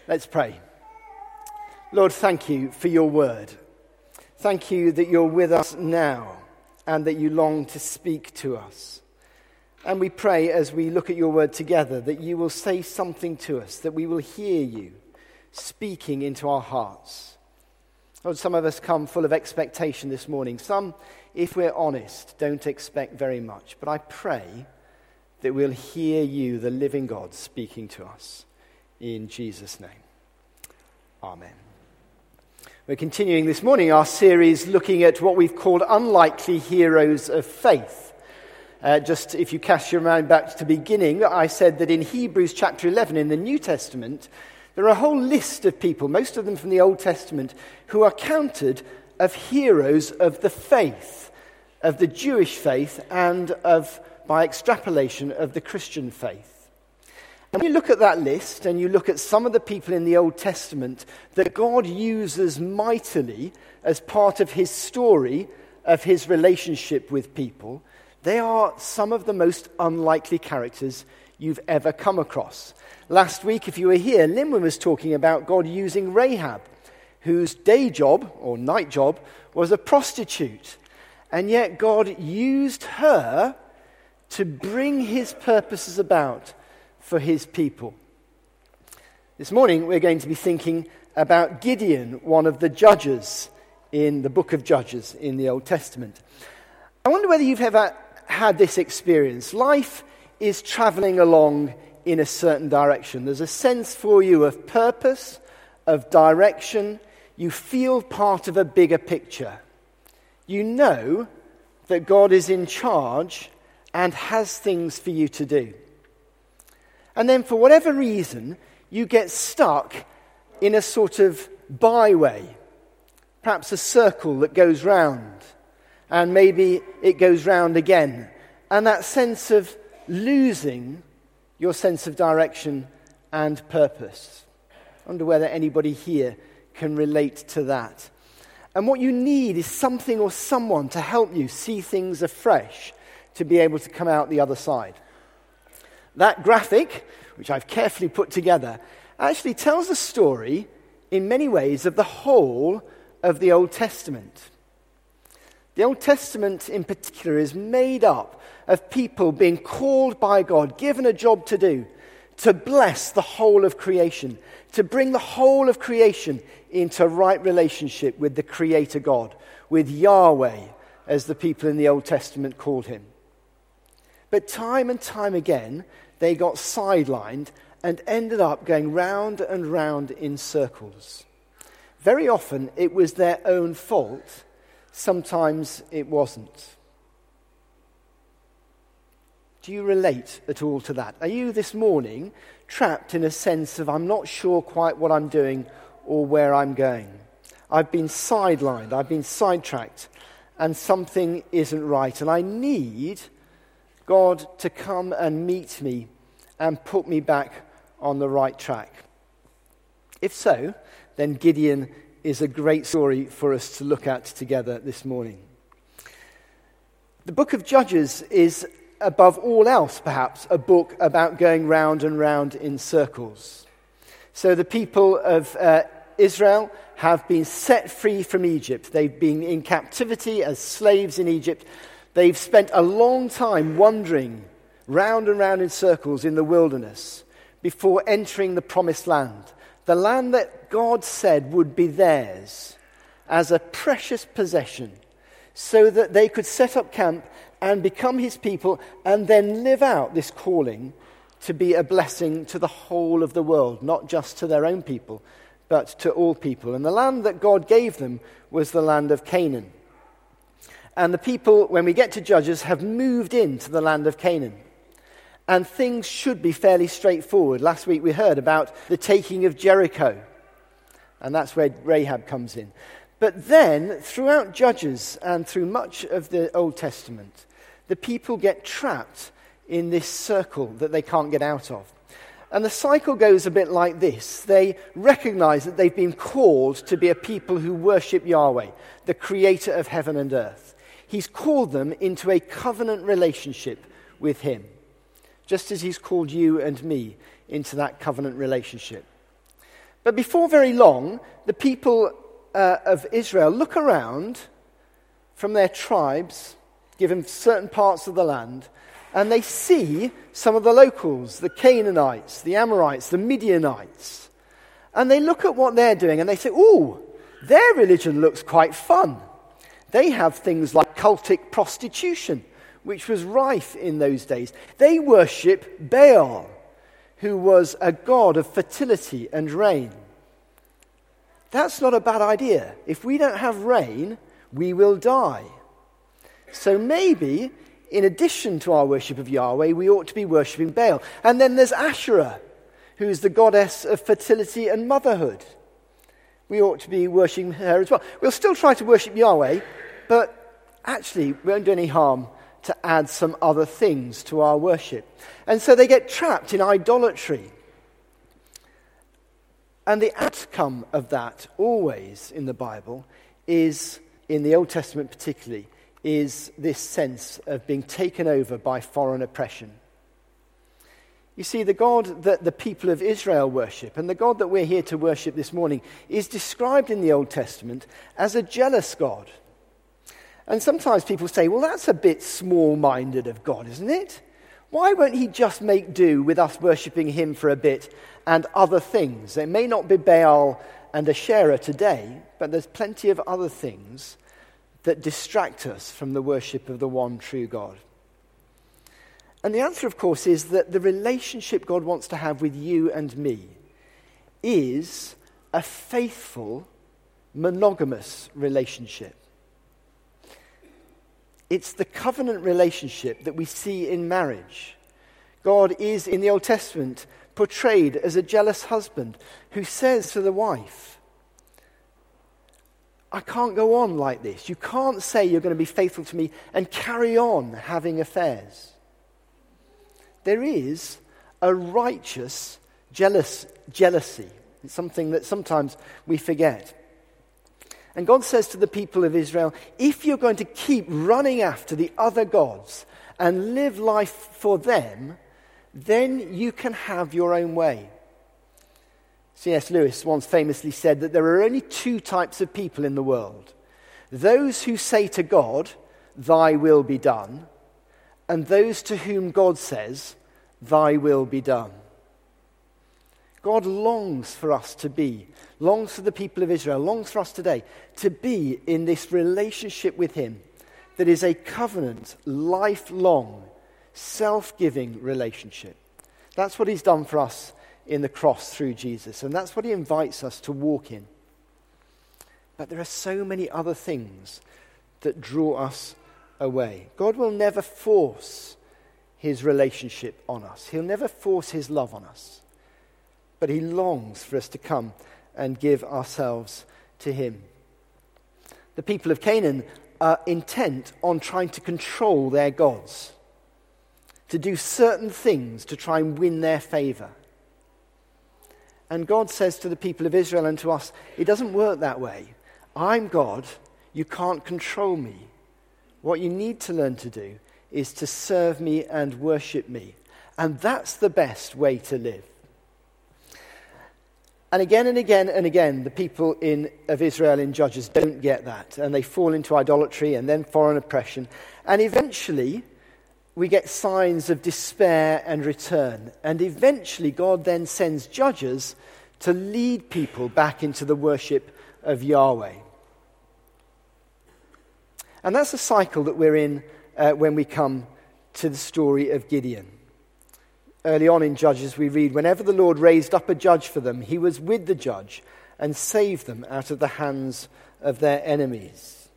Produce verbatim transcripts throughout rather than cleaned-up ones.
Let's pray. Lord, thank you for your word. Thank you that you're with us now and that you long to speak to us. And we pray as we look at your word together that you will say something to us, that we will hear you speaking into our hearts. Lord, some of us come full of expectation this morning. Some, if we're honest, don't expect very much. But I pray that we'll hear you, the living God, speaking to us. In Jesus' name. Amen. We're continuing this morning our series looking at what we've called unlikely heroes of faith. Uh, just if you cast your mind back to the beginning, I said that in Hebrews chapter eleven in the New Testament, there are a whole list of people, most of them from the Old Testament, who are counted of heroes of the faith, of the Jewish faith, and of, by extrapolation, of the Christian faith. And when you look at that list and you look at some of the people in the Old Testament that God uses mightily as part of his story of his relationship with people, they are some of the most unlikely characters you've ever come across. Last week, if you were here, Linwin was talking about God using Rahab, whose day job, or night job, was a prostitute. And yet God used her to bring his purposes about for his people. This morning we're going to be thinking about Gideon, one of the judges in the book of Judges in the Old Testament. I wonder whether you've ever had this experience. Life is travelling along in a certain direction. There's a sense for you of purpose, of direction. You feel part of a bigger picture. You know that God is in charge and has things for you to do. And then for whatever reason, you get stuck in a sort of byway, perhaps a circle that goes round, and maybe it goes round again. And that sense of losing your sense of direction and purpose. I wonder whether anybody here can relate to that. And what you need is something or someone to help you see things afresh, to be able to come out the other side. That graphic, which I've carefully put together, actually tells a story in many ways of the whole of the Old Testament. The Old Testament in particular is made up of people being called by God, given a job to do, to bless the whole of creation, to bring the whole of creation into right relationship with the Creator God, with Yahweh, as the people in the Old Testament called him. But time and time again, they got sidelined and ended up going round and round in circles. Very often it was their own fault. Sometimes it wasn't. Do you relate at all to that? Are you this morning trapped in a sense of I'm not sure quite what I'm doing or where I'm going? I've been sidelined, I've been sidetracked, and something isn't right, and I need God to come and meet me and put me back on the right track. If so, then Gideon is a great story for us to look at together this morning. The book of Judges is, above all else perhaps, a book about going round and round in circles. So the people of uh, Israel have been set free from Egypt. They've been in captivity as slaves in Egypt. They've spent a long time wandering round and round in circles in the wilderness before entering the promised land, the land that God said would be theirs as a precious possession, so that they could set up camp and become his people and then live out this calling to be a blessing to the whole of the world, not just to their own people, but to all people. And the land that God gave them was the land of Canaan. And the people, when we get to Judges, have moved into the land of Canaan. And things should be fairly straightforward. Last week we heard about the taking of Jericho. And that's where Rahab comes in. But then, throughout Judges and through much of the Old Testament, the people get trapped in this circle that they can't get out of. And the cycle goes a bit like this. They recognize that they've been called to be a people who worship Yahweh, the creator of heaven and earth. He's called them into a covenant relationship with him, just as he's called you and me into that covenant relationship. But before very long, the people uh, of Israel look around from their tribes, given certain parts of the land, and they see some of the locals, the Canaanites, the Amorites, the Midianites. And they look at what they're doing and they say, ooh, their religion looks quite fun. They have things like cultic prostitution, which was rife in those days. They worship Baal, who was a god of fertility and rain. That's not a bad idea. If we don't have rain, we will die. So maybe, in addition to our worship of Yahweh, we ought to be worshipping Baal. And then there's Asherah, who is the goddess of fertility and motherhood. We ought to be worshipping her as well. We'll still try to worship Yahweh, but actually we won't do any harm to add some other things to our worship. And so they get trapped in idolatry. And the outcome of that, always in the Bible, is, in the Old Testament particularly, is this sense of being taken over by foreign oppression. You see, the God that the people of Israel worship, and the God that we're here to worship this morning, is described in the Old Testament as a jealous God. And sometimes people say, well, that's a bit small-minded of God, isn't it? Why won't he just make do with us worshipping him for a bit and other things? It may not be Baal and Asherah today, but there's plenty of other things that distract us from the worship of the one true God. And the answer, of course, is that the relationship God wants to have with you and me is a faithful, monogamous relationship. It's the covenant relationship that we see in marriage. God is, in the Old Testament, portrayed as a jealous husband who says to the wife, I can't go on like this. You can't say you're going to be faithful to me and carry on having affairs. There is a righteous jealous jealousy. It's something that sometimes we forget. And God says to the people of Israel, if you're going to keep running after the other gods and live life for them, then you can have your own way. C S Lewis once famously said that there are only two types of people in the world. Those who say to God, thy will be done, and those to whom God says, thy will be done. God longs for us to be, longs for the people of Israel, longs for us today to be in this relationship with him that is a covenant, lifelong, self-giving relationship. That's what he's done for us in the cross through Jesus, and that's what he invites us to walk in. But there are so many other things that draw us away. God will never force his relationship on us. He'll never force his love on us. But he longs for us to come and give ourselves to him. The people of Canaan are intent on trying to control their gods, to do certain things to try and win their favor. And God says to the people of Israel and to us, it doesn't work that way. I'm God. You can't control me. What you need to learn to do is to serve me and worship me. And that's the best way to live. And again and again and again, the people in, of Israel in Judges don't get that. And they fall into idolatry and then foreign oppression. And eventually, we get signs of despair and return. And eventually, God then sends judges to lead people back into the worship of Yahweh. And that's a cycle that we're in uh, when we come to the story of Gideon. Early on in Judges, we read, whenever the Lord raised up a judge for them, he was with the judge and saved them out of the hands of their enemies.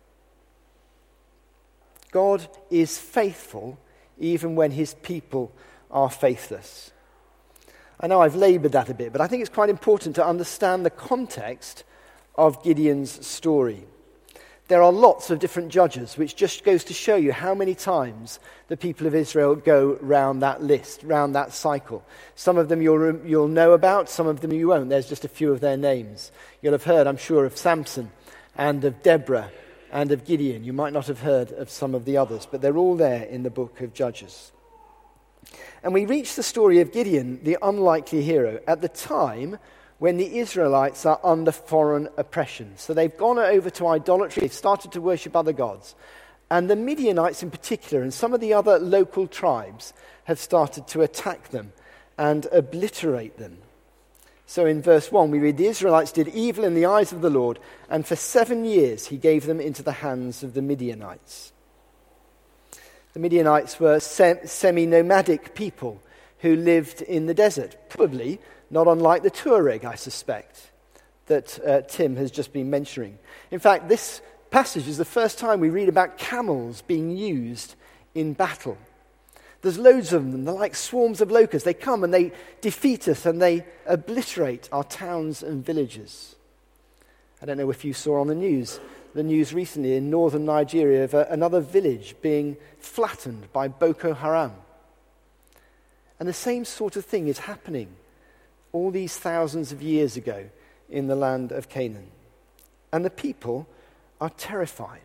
God is faithful even when his people are faithless. I know I've labored that a bit, but I think it's quite important to understand the context of Gideon's story. There are lots of different judges, which just goes to show you how many times the people of Israel go round that list, round that cycle. Some of them you'll, you'll know about, some of them you won't. There's just a few of their names. You'll have heard, I'm sure, of Samson and of Deborah and of Gideon. You might not have heard of some of the others, but they're all there in the book of Judges. And we reach the story of Gideon, the unlikely hero, at the time when the Israelites are under foreign oppression. So they've gone over to idolatry, they've started to worship other gods. And the Midianites in particular, and some of the other local tribes, have started to attack them and obliterate them. So in verse one we read, the Israelites did evil in the eyes of the Lord, and for seven years he gave them into the hands of the Midianites. The Midianites were sem- semi-nomadic people who lived in the desert, probably not unlike the Tuareg, I suspect, that uh, Tim has just been mentioning. In fact, this passage is the first time we read about camels being used in battle. There's loads of them. They're like swarms of locusts. They come and they defeat us and they obliterate our towns and villages. I don't know if you saw on the news, the news recently in northern Nigeria of a, another village being flattened by Boko Haram. And the same sort of thing is happening all these thousands of years ago in the land of Canaan. And the people are terrified.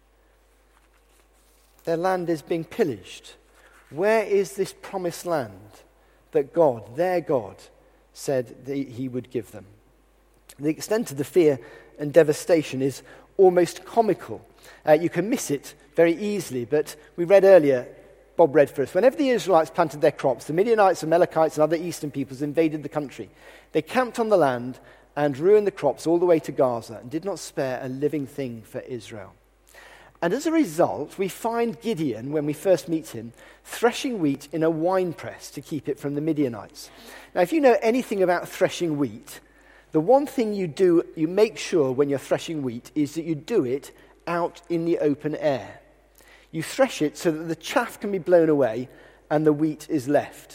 Their land is being pillaged. Where is this promised land that God, their God, said that he would give them? The extent of the fear and devastation is almost comical. Uh, you can miss it very easily, but we read earlier, Bob read for us, whenever the Israelites planted their crops, the Midianites, Amalekites, and other eastern peoples invaded the country. They camped on the land and ruined the crops all the way to Gaza and did not spare a living thing for Israel. And as a result, we find Gideon, when we first meet him, threshing wheat in a winepress to keep it from the Midianites. Now, if you know anything about threshing wheat, the one thing you do, you make sure when you're threshing wheat, is that you do it out in the open air. You thresh it so that the chaff can be blown away and the wheat is left.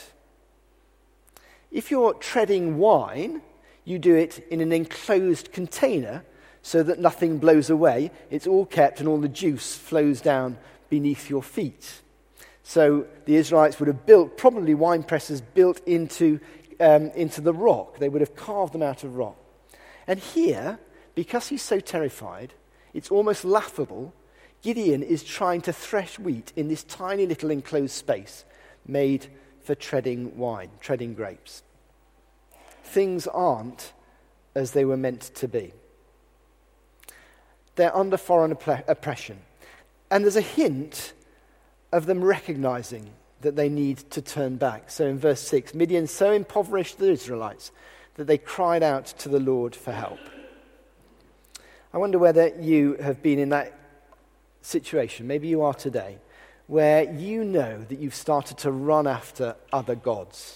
If you're treading wine, you do it in an enclosed container so that nothing blows away. It's all kept and all the juice flows down beneath your feet. So the Israelites would have built, probably wine presses built into, um, into the rock. They would have carved them out of rock. And here, because he's so terrified, it's almost laughable. Gideon is trying to thresh wheat in this tiny little enclosed space made for treading wine, treading grapes. Things aren't as they were meant to be. They're under foreign opp- oppression. And there's a hint of them recognizing that they need to turn back. So in verse six, Midian so impoverished the Israelites that they cried out to the Lord for help. I wonder whether you have been in that situation, maybe you are today, where you know that you've started to run after other gods.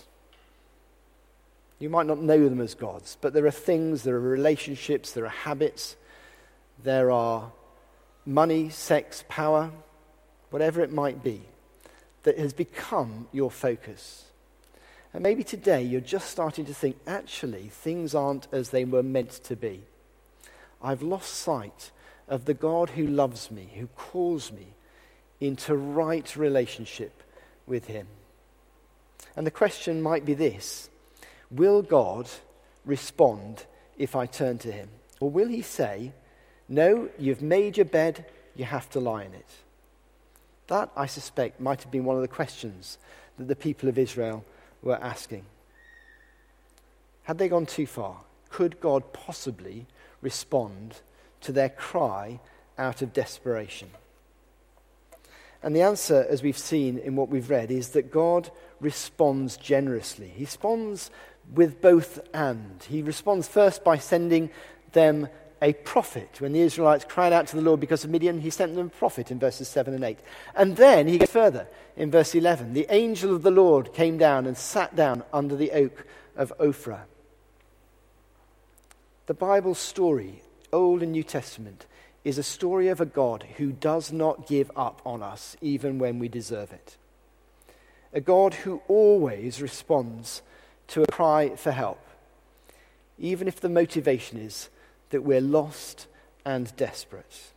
You might not know them as gods, but there are things, there are relationships, there are habits, there are money, sex, power, whatever it might be, that has become your focus. And maybe today you're just starting to think, actually, things aren't as they were meant to be. I've lost sight of the God who loves me, who calls me into right relationship with him. And the question might be this: will God respond if I turn to him? Or will he say, no, you've made your bed, you have to lie in it? That, I suspect, might have been one of the questions that the people of Israel were asking. Had they gone too far? Could God possibly respond to their cry out of desperation? And the answer, as we've seen in what we've read, is that God responds generously. He responds with both and. He responds first by sending them a prophet. When the Israelites cried out to the Lord because of Midian, he sent them a prophet in verses seven and eight. And then he goes further in verse eleven. The angel of the Lord came down and sat down under the oak of Ophrah. The Bible story, Old and New Testament, is a story of a God who does not give up on us even when we deserve it. A God who always responds to a cry for help, even if the motivation is that we're lost and desperate.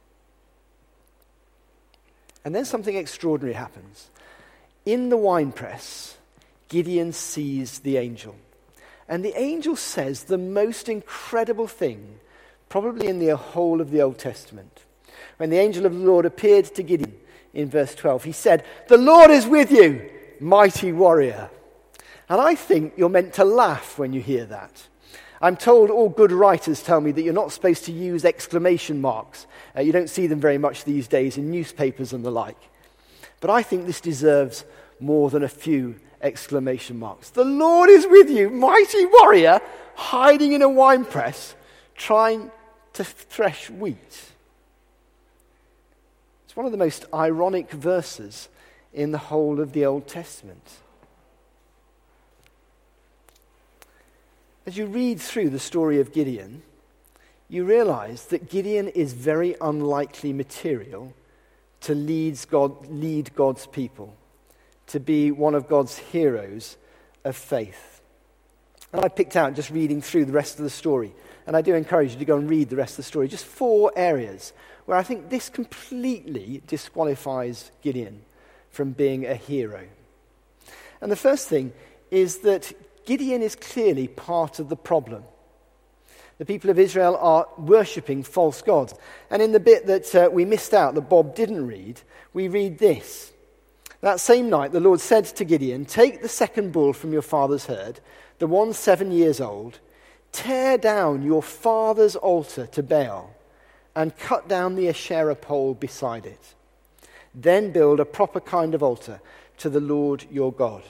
And then something extraordinary happens. In the winepress, Gideon sees the angel. And the angel says the most incredible thing, probably in the whole of the Old Testament. When the angel of the Lord appeared to Gideon in verse twelve, he said, "The Lord is with you, mighty warrior." And I think you're meant to laugh when you hear that. I'm told all good writers tell me that you're not supposed to use exclamation marks. Uh, you don't see them very much these days in newspapers and the like. But I think this deserves more than a few exclamation marks. The Lord is with you, mighty warrior, hiding in a winepress, trying to thresh wheat. It's one of the most ironic verses in the whole of the Old Testament. As you read through the story of Gideon, you realize that Gideon is very unlikely material to leads God, lead God's people, to be one of God's heroes of faith. And I picked out, just reading through the rest of the story, and I do encourage you to go and read the rest of the story, just four areas where I think this completely disqualifies Gideon from being a hero. And the first thing is that Gideon is clearly part of the problem. The people of Israel are worshipping false gods. And in the bit that uh, we missed out, that Bob didn't read, we read this. That same night the Lord said to Gideon, "Take the second bull from your father's herd, the one seven years old, tear down your father's altar to Baal, and cut down the Asherah pole beside it. Then build a proper kind of altar to the Lord your God."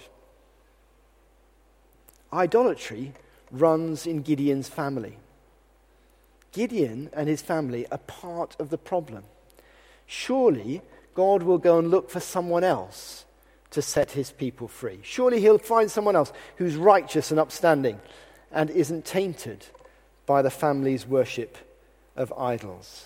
Idolatry runs in Gideon's family. Gideon and his family are part of the problem. Surely God will go and look for someone else to set his people free. Surely he'll find someone else who's righteous and upstanding and isn't tainted by the family's worship of idols.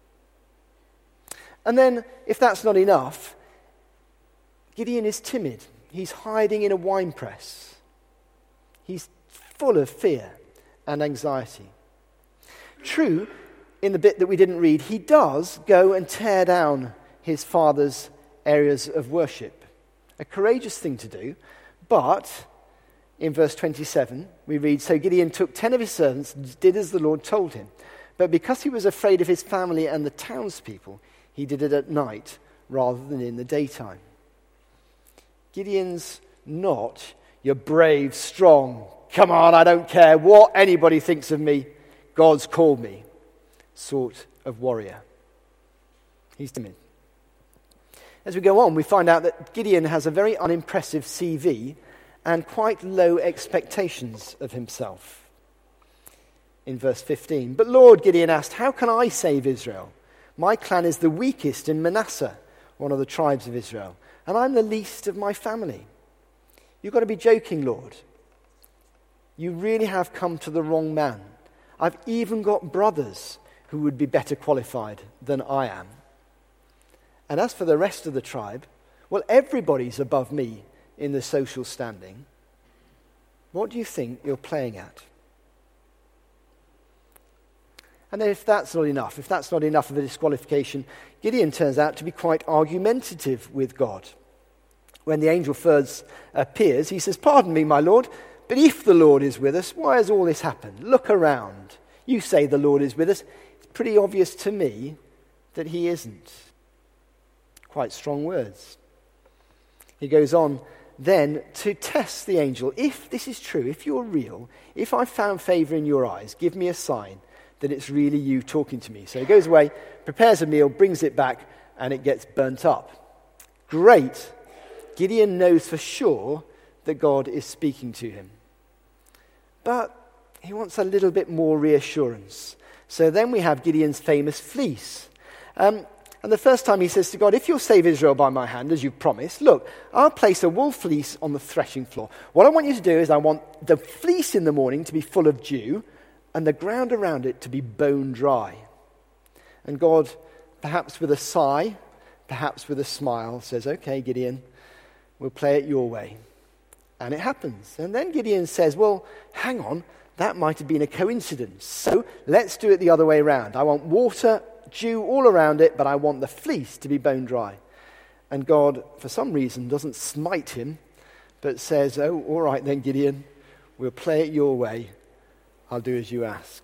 And then, if that's not enough, Gideon is timid. He's hiding in a winepress. He's full of fear and anxiety. True, in the bit that we didn't read, he does go and tear down his father's areas of worship. A courageous thing to do, but in verse twenty-seven, we read, "So Gideon took ten of his servants and did as the Lord told him. But because he was afraid of his family and the townspeople, he did it at night rather than in the daytime." Gideon's not your brave, strong, come on, I don't care what anybody thinks of me, God's called me sort of warrior. He's timid. As we go on, we find out that Gideon has a very unimpressive C V and quite low expectations of himself. In verse fifteen, "But Lord," Gideon asked, "how can I save Israel? My clan is the weakest in Manasseh, one of the tribes of Israel, and I'm the least of my family." You've got to be joking, Lord. You really have come to the wrong man. I've even got brothers who would be better qualified than I am. And as for the rest of the tribe, well, everybody's above me in the social standing. What do you think you're playing at? And then if that's not enough, if that's not enough of a disqualification, Gideon turns out to be quite argumentative with God. When the angel first appears, he says, "Pardon me, my Lord, but if the Lord is with us, why has all this happened? Look around. You say the Lord is with us. It's pretty obvious to me that he isn't." Quite strong words. He goes on then to test the angel. "If this is true, if you're real, if I've found favor in your eyes, give me a sign that it's really you talking to me." So he goes away, prepares a meal, brings it back, and it gets burnt up. Great. Gideon knows for sure that God is speaking to him. But he wants a little bit more reassurance. So then we have Gideon's famous fleece. Um, and the first time he says to God, "If you'll save Israel by my hand, as you've promised, look, I'll place a wool fleece on the threshing floor. What I want you to do is I want the fleece in the morning to be full of dew and the ground around it to be bone dry." And God, perhaps with a sigh, perhaps with a smile, says, "Okay, Gideon, we'll play it your way." And it happens. And then Gideon says, "Well, hang on, that might have been a coincidence. So let's do it the other way around. I want water, dew all around it, but I want the fleece to be bone dry." And God, for some reason, doesn't smite him, but says, "Oh, all right then, Gideon, we'll play it your way. I'll do as you ask."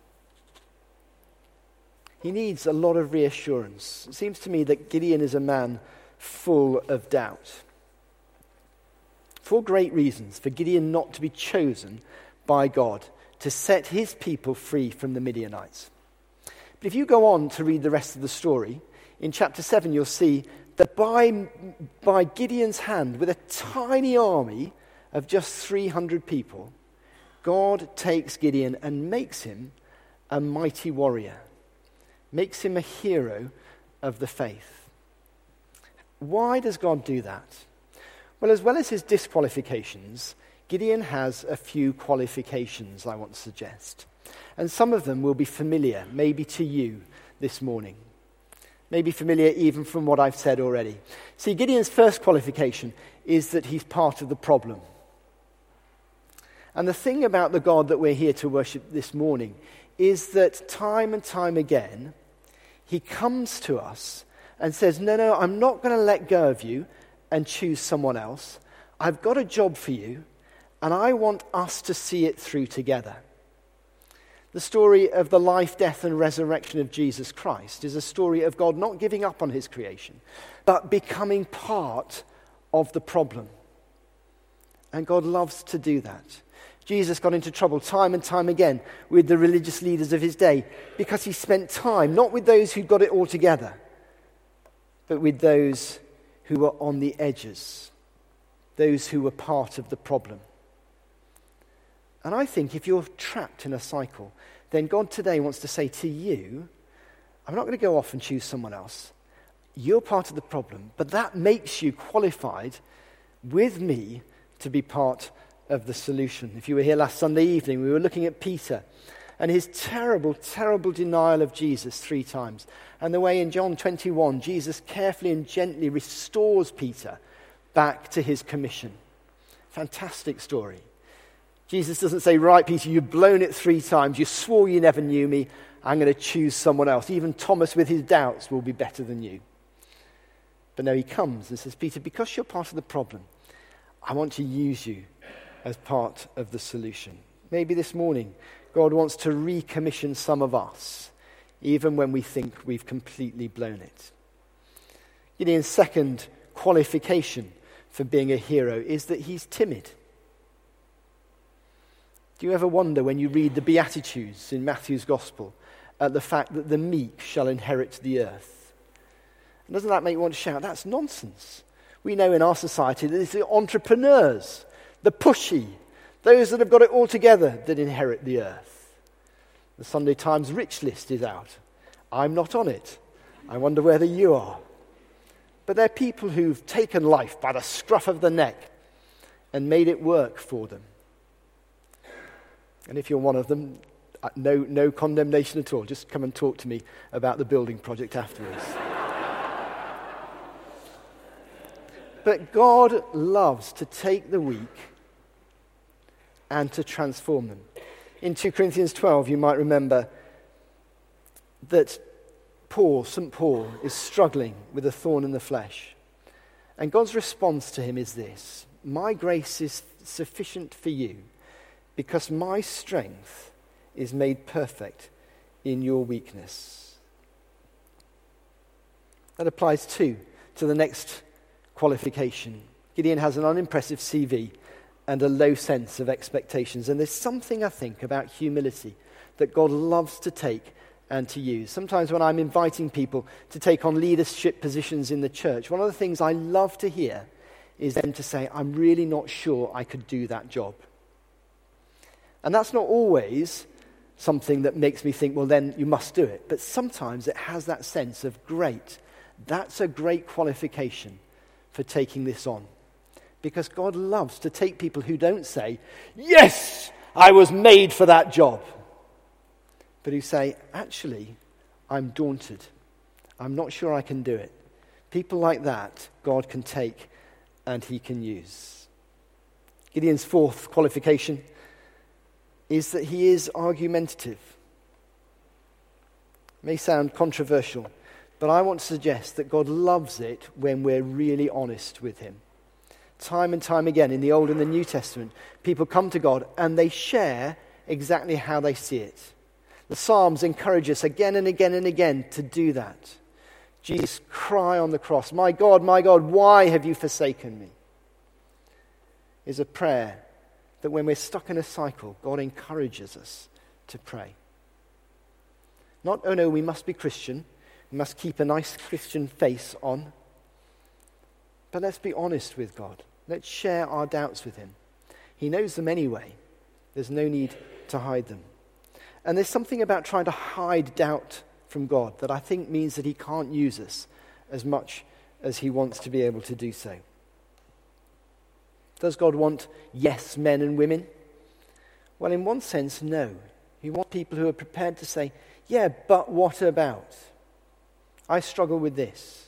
He needs a lot of reassurance. It seems to me that Gideon is a man full of doubt. Four great reasons for Gideon not to be chosen by God to set his people free from the Midianites. But if you go on to read the rest of the story, in chapter seven you'll see that by, by Gideon's hand, with a tiny army of just three hundred people, God takes Gideon and makes him a mighty warrior, makes him a hero of the faith. Why does God do that? Well, as well as his disqualifications, Gideon has a few qualifications, I want to suggest. And some of them will be familiar, maybe to you this morning. Maybe familiar even from what I've said already. See, Gideon's first qualification is that he's part of the problem. And the thing about the God that we're here to worship this morning is that time and time again, he comes to us and says, no, no, I'm not going to let go of you and choose someone else. I've got a job for you, and I want us to see it through together. The story of the life, death, and resurrection of Jesus Christ is a story of God not giving up on his creation, but becoming part of the problem. And God loves to do that. Jesus got into trouble time and time again with the religious leaders of his day because he spent time not with those who got it all together, but with those who were on the edges, those who were part of the problem. And I think if you're trapped in a cycle, then God today wants to say to you, I'm not going to go off and choose someone else. You're part of the problem, but that makes you qualified with me to be part of the solution. If you were here last Sunday evening, we were looking at Peter and his terrible, terrible denial of Jesus three times. And the way in John twenty-one, Jesus carefully and gently restores Peter back to his commission. Fantastic story. Jesus doesn't say, right, Peter, you've blown it three times. You swore you never knew me. I'm going to choose someone else. Even Thomas with his doubts will be better than you. But no, he comes and says, Peter, because you're part of the problem, I want to use you as part of the solution. Maybe this morning, God wants to recommission some of us, even when we think we've completely blown it. Gideon's second qualification for being a hero is that he's timid. Do you ever wonder when you read the Beatitudes in Matthew's Gospel at the fact that the meek shall inherit the earth? And doesn't that make you want to shout, that's nonsense? We know in our society that it's the entrepreneurs, the pushy, those that have got it all together that inherit the earth. The Sunday Times Rich List is out. I'm not on it. I wonder whether you are. But they're people who've taken life by the scruff of the neck and made it work for them. And if you're one of them, no, no condemnation at all. Just come and talk to me about the building project afterwards. But God loves to take the weak and to transform them. In two Corinthians twelve, you might remember that Paul, Saint Paul, is struggling with a thorn in the flesh. And God's response to him is this: my grace is sufficient for you, because my strength is made perfect in your weakness. That applies too to the next qualification. Gideon has an unimpressive C V and a low sense of expectations. And there's something, I think, about humility that God loves to take and to use. Sometimes when I'm inviting people to take on leadership positions in the church, one of the things I love to hear is them to say, I'm really not sure I could do that job. And that's not always something that makes me think, well, then you must do it. But sometimes it has that sense of, great, that's a great qualification for taking this on. Because God loves to take people who don't say, yes, I was made for that job. But who say, actually, I'm daunted. I'm not sure I can do it. People like that, God can take and he can use. Gideon's fourth qualification is that he is argumentative. It may sound controversial, but I want to suggest that God loves it when we're really honest with him. Time and time again in the Old and the New Testament, people come to God and they share exactly how they see it. The Psalms encourage us again and again and again to do that. Jesus' cry on the cross, my God, my God, why have you forsaken me? Is a prayer that when we're stuck in a cycle, God encourages us to pray. Not, oh no, we must be Christian, we must keep a nice Christian face on, but let's be honest with God. Let's share our doubts with him. He knows them anyway. There's no need to hide them. And there's something about trying to hide doubt from God that I think means that he can't use us as much as he wants to be able to do so. Does God want yes men and women? Well, in one sense, no. He wants people who are prepared to say, yeah, but what about? I struggle with this.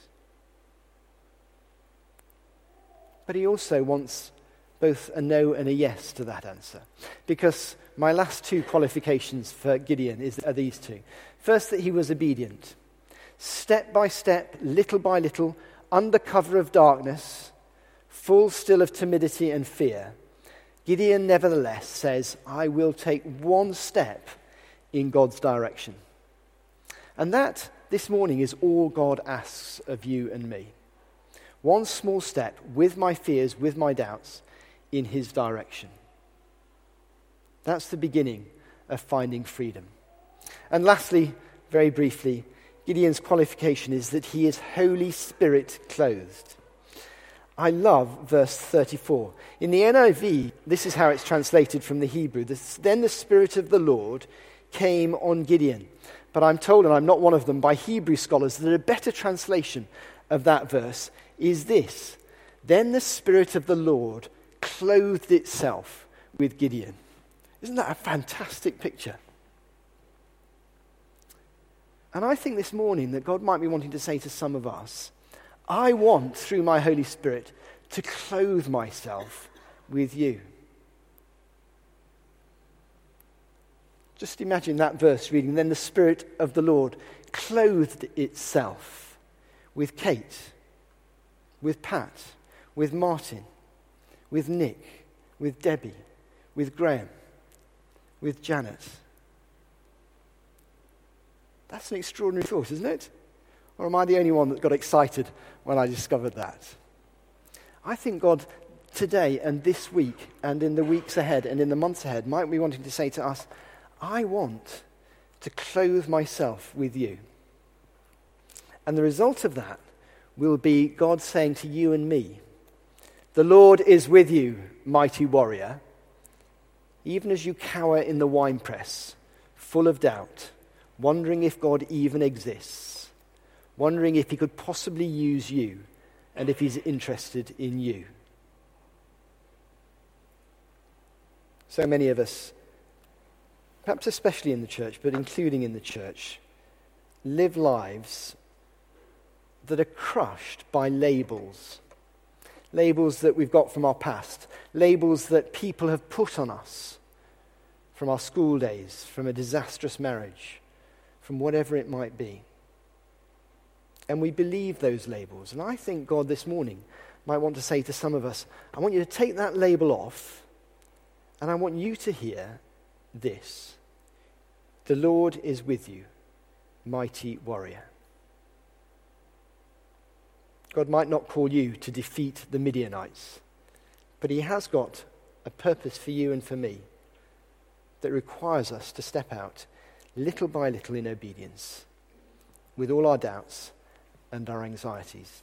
But he also wants both a no and a yes to that answer. Because my last two qualifications for Gideon is, are these two. First, that he was obedient. Step by step, little by little, under cover of darkness, full still of timidity and fear, Gideon nevertheless says, I will take one step in God's direction. And that, this morning, is all God asks of you and me. One small step with my fears, with my doubts, in his direction. That's the beginning of finding freedom. And lastly, very briefly, Gideon's qualification is that he is Holy Spirit clothed. I love verse thirty-four. In the N I V, this is how it's translated from the Hebrew. This, then the Spirit of the Lord came on Gideon. But I'm told, and I'm not one of them, by Hebrew scholars, that a better translation of that verse is this. Then the Spirit of the Lord clothed itself with Gideon. Isn't that a fantastic picture? And I think this morning that God might be wanting to say to some of us, I want, through my Holy Spirit, to clothe myself with you. Just imagine that verse reading, then the Spirit of the Lord clothed itself with Kate, with Pat, with Martin, with Nick, with Debbie, with Graham, with Janet. That's an extraordinary thought, isn't it? Or am I the only one that got excited when I discovered that? I think God today and this week and in the weeks ahead and in the months ahead might be wanting to say to us, I want to clothe myself with you. And the result of that will be God saying to you and me, the Lord is with you, mighty warrior, even as you cower in the winepress, full of doubt, wondering if God even exists, wondering if he could possibly use you and if he's interested in you. So many of us, perhaps especially in the church, but including in the church, live lives that are crushed by labels. Labels that we've got from our past. Labels that people have put on us from our school days, from a disastrous marriage, from whatever it might be. And we believe those labels. And I think God this morning might want to say to some of us, I want you to take that label off, and I want you to hear this. The Lord is with you, mighty warrior. God might not call you to defeat the Midianites, but he has got a purpose for you and for me that requires us to step out little by little in obedience, with all our doubts and our anxieties.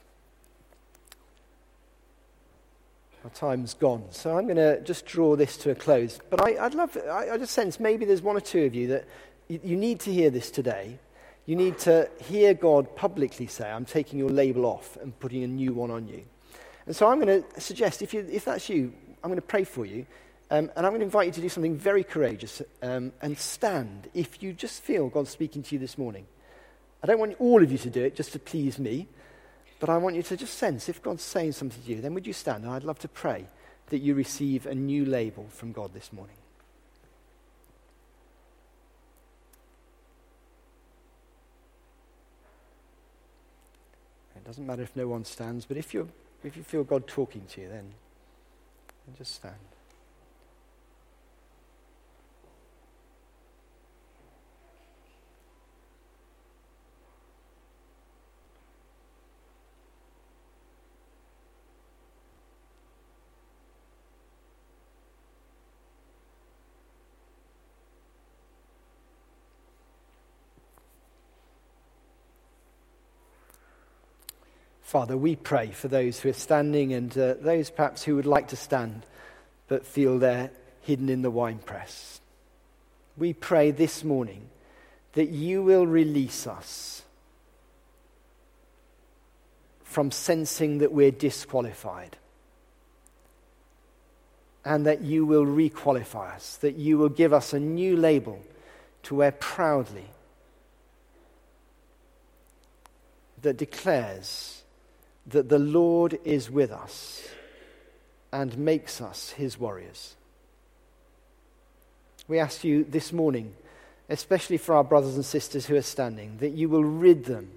Our time's gone, so I'm going to just draw this to a close. But I, I'd love, I, I just sense maybe there's one or two of you that you, you need to hear this today. You need to hear God publicly say, I'm taking your label off and putting a new one on you. And so I'm going to suggest, if, you, if that's you, I'm going to pray for you. Um, and I'm going to invite you to do something very courageous um, and stand if you just feel God speaking to you this morning. I don't want all of you to do it just to please me, but I want you to just sense if God's saying something to you, then would you stand? And I'd love to pray that you receive a new label from God this morning. It doesn't matter if no one stands, but if you if you feel God talking to you, then, then just stand. Father, we pray for those who are standing and uh, those perhaps who would like to stand but feel they're hidden in the winepress. We pray this morning that you will release us from sensing that we're disqualified, and that you will requalify us, that you will give us a new label to wear proudly that declares that the Lord is with us and makes us his warriors. We ask you this morning, especially for our brothers and sisters who are standing, that you will rid them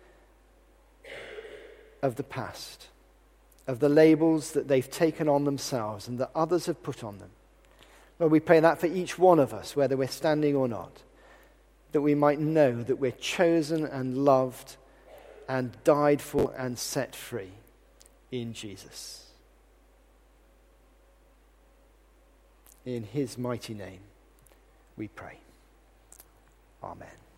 of the past, of the labels that they've taken on themselves and that others have put on them. Lord, we pray that for each one of us, whether we're standing or not, that we might know that we're chosen and loved and died for and set free in Jesus. In his mighty name we pray. Amen.